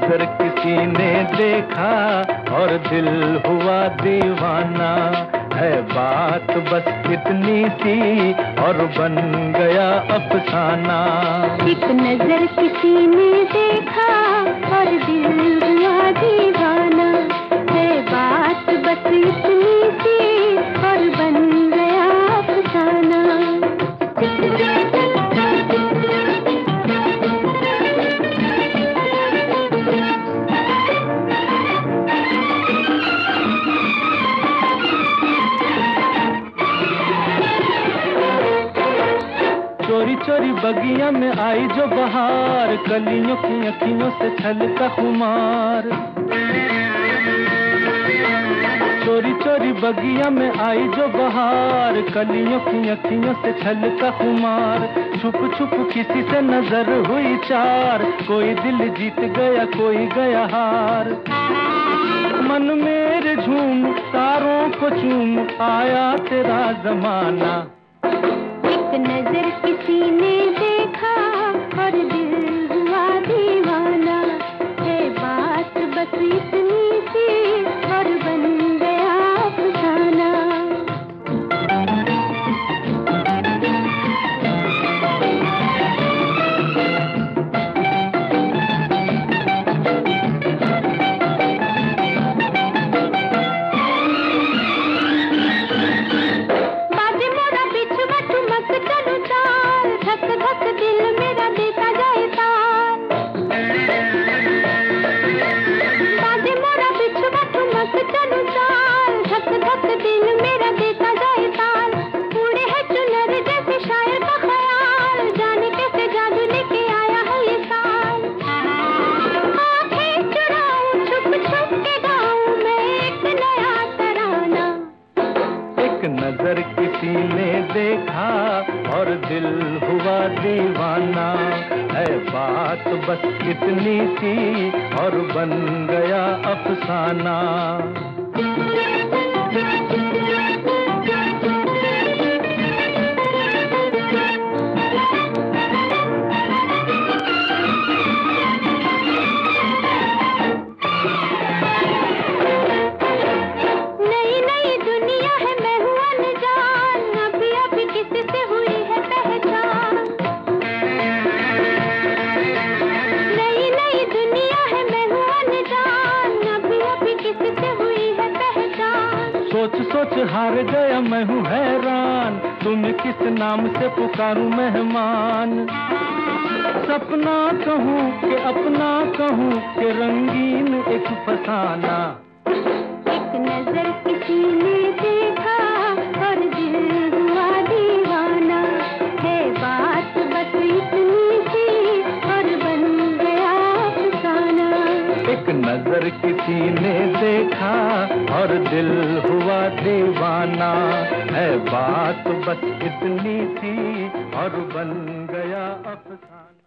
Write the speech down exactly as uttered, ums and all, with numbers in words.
नजर किसी ने देखा और दिल हुआ दीवाना, है बात बस इतनी सी और बन गया अफसाना। एक नजर किसी ने देखा और दिल हुआ दीवाना, है बात बस इतनी सी और बन गया अफसाना। चोरी चोरी बगिया में आई जो बहार, कलियों की अखियों से छलका खुमार। चोरी चोरी बगिया में आई जो बहार, कलियों की अखियों से छलका खुमार। छुप छुप किसी से नजर हुई चार, कोई दिल जीत गया कोई गया हार। मन मेरे झूम तारों को चूम आया तेरा जमाना। एक नजर किसी ने देखा और दिल हुआ दीवाना, है बात बस इतनी सी और बन गया अफसाना। दिल मेरा देता जाए तार, बाजे मोरा बिछुआ ठुमक चलू तार। धक धक दिल मेरा देता जाए तार, उड़े है चुनर जैसे शायर का ख्याल, जाने कैसे जादू लेके आया है ये साल। आंखें चुराऊं छुप छुप के गाऊं मैं एक नया तराना। एक नजर किसी ने देखा और दिल हुआ दीवाना, है बात बस इतनी सी और बन गया अफसाना। नई नई दुनिया है मैं हूँ अनजान, अभी अभी किसी से हुई है पहचान। नई नई दुनिया है मैं हूँ अनजान, अभी अभी किसी से हुई है पहचान। सोच सोच हार गया मैं हूँ हैरान, तुम किस नाम से पुकारूं मेहमान। सपना कहूँ कि अपना कहूँ कि रंगीन एक फसाना। एक नजर किसी ने देखा और दिल हुआ दीवाना, है बात बस इतनी सी और बन गया अफसाना। एक नजर किसी ने देखा और दिल हुआ दीवाना, है बात बस इतनी सी और बन गया अफसाना।